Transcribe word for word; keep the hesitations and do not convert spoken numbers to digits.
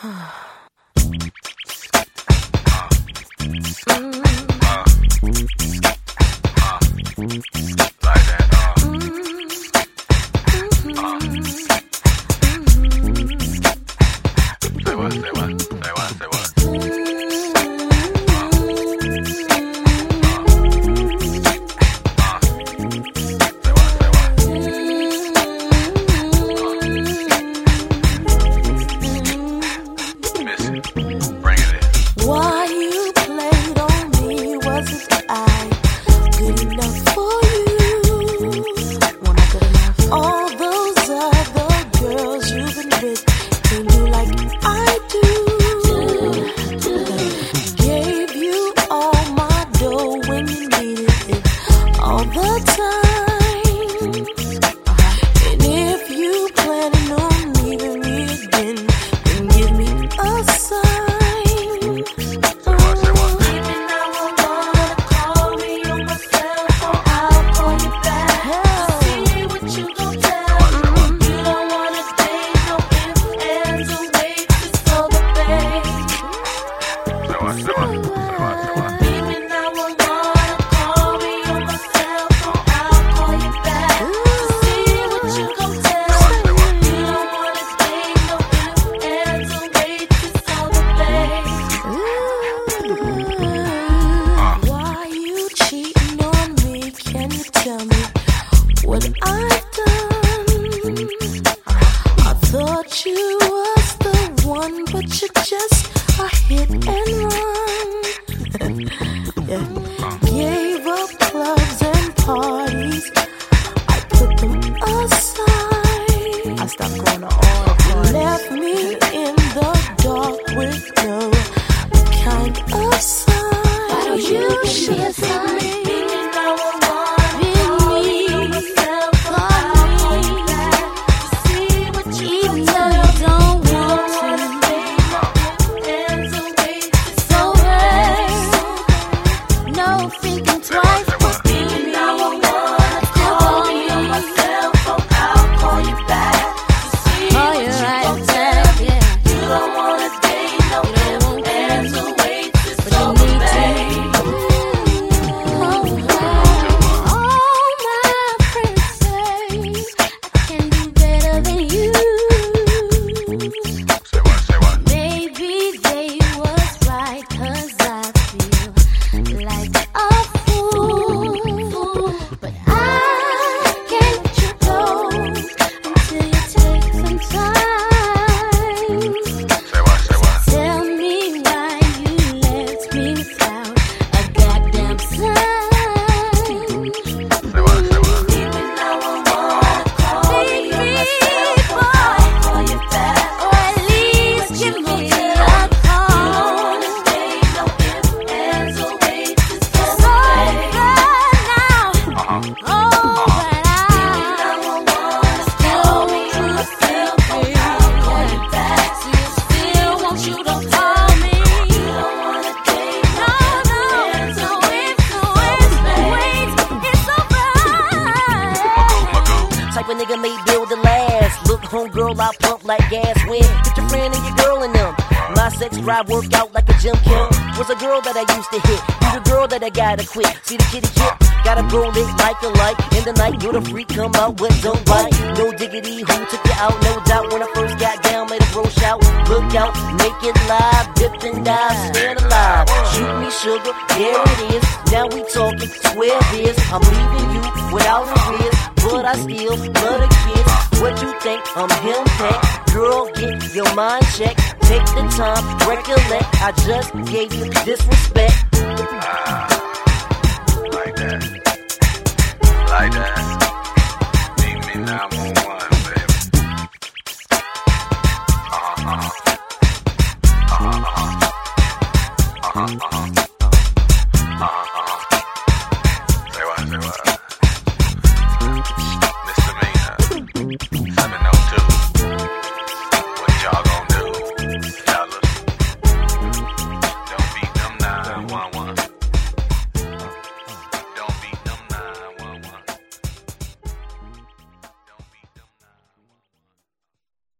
Drive work out like a gym kill. Was a girl that I used to hit. You the girl that I gotta quit. See the kitty kid, gotta roll it like a light. In the night, you're the freak, come out, but don't bite. No diggity, who took you out? No doubt. When I first got down, made a bro shout. Look out, make it live, dip and dive, stand alive. Shoot me sugar, there it is. Now we talking, swear this. I'm leaving you without a risk, but I still love a kiss. What you think? I'm him tech. Girl, get your mind checked. Take the time, recollect. I just gave you disrespect. Ah, like that, like that. Meet me nine one one, baby. Uh huh, uh huh, uh huh, uh huh, uh huh.